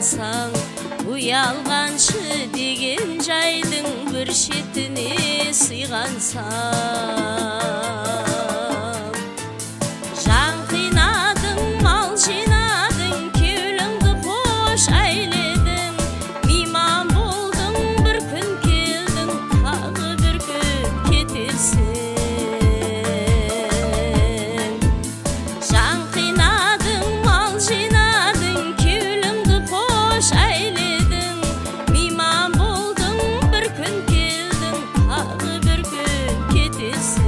қалсаң, ұялғаншы деген жайдың бір шетіне сыйғансам. Жан қинадың, мал жинадың, кеуліңді қош әйледің, мейман болдың, бір күн келдің, тағы бір күн кетерсің. Жан қинадың, мал жинадың, кеуліңді қош әйледің, мейман болдың, бір күн келдің, тағы бір күн кетерсің.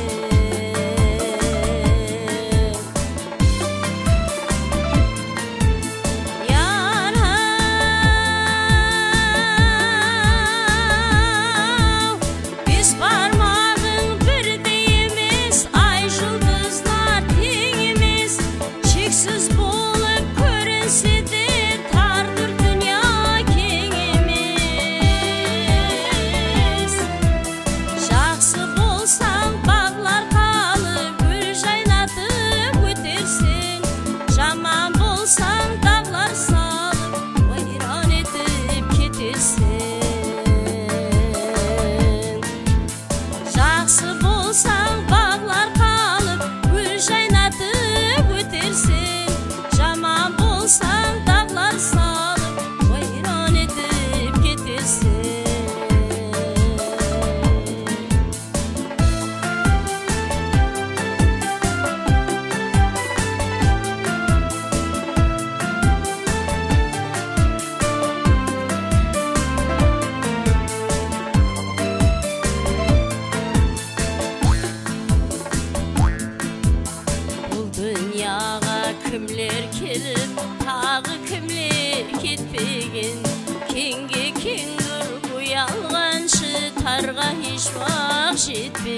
Бес бармағың бірдей емес, ай жұлдызлар тең емес, шексіз болып көрінсе де тартыр дүния кең емес. Жақсы болсаң бағлар қалып, гүл жайнатып өтерсің, жаман болсаң дағлар салып, ойран етіп кетерсің. Жақсы болсаң бағлар қалып, гүл жайнатып өтерсің, жаман болсаң дағлар салып, ойран етіп кетерсің. Бұл дүнияға кімлер келіп, тағы кімлер кетпеген, кеңге кең нұр ұялғаншы тарға еш уақ жетпеген.